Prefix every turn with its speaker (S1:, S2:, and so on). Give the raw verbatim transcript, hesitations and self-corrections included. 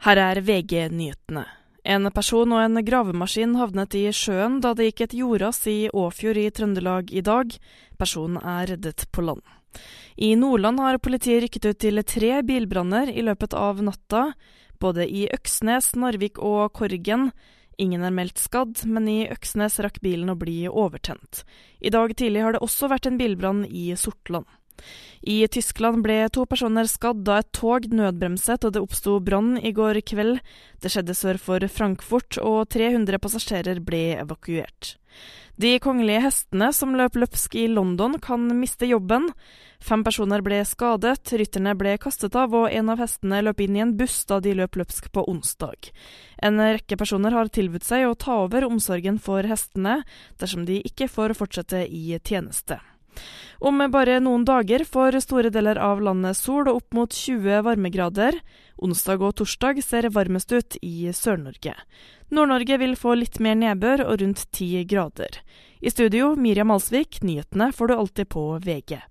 S1: Her er V G-nyhetene. En person og en gravemaskin havnet i sjøen da det gikk et jordras i Åfjord i Trøndelag i dag. Personen er reddet på land. I Nordland har politiet rykket ut til tre bilbranner i løpet av natta, både i Øksnes, Narvik og Korgen. Ingen er meldt skadd, men i Øksnes rakk bilen å bli overtent. I dag tidlig har det også vært en bilbrann i Sortland. I Tyskland ble to personer skadd da et tog nødbremset og det oppstod brann i går kveld. Det skjedde sør for Frankfurt, og tre hundre passasjerer ble evakuert. De kongelige hestene som løp løpsk i London kan miste jobben. Fem personer ble skadet, rytterne ble kastet av, og en av hestene løp inn i en buss da de løp løpsk på onsdag. En rekke personer har tilbudt seg å ta over omsorgen for hestene, dersom de ikke får fortsette i tjeneste. Om bare noen dager får store deler av landet sol og opp mot tjue varmegrader. Onsdag og torsdag ser varmest ut i Sør-Norge. Nord-Norge vil få litt mer nedbør og rundt ti grader. I studio, Miriam Alsvik, nyhetene får du alltid på V G.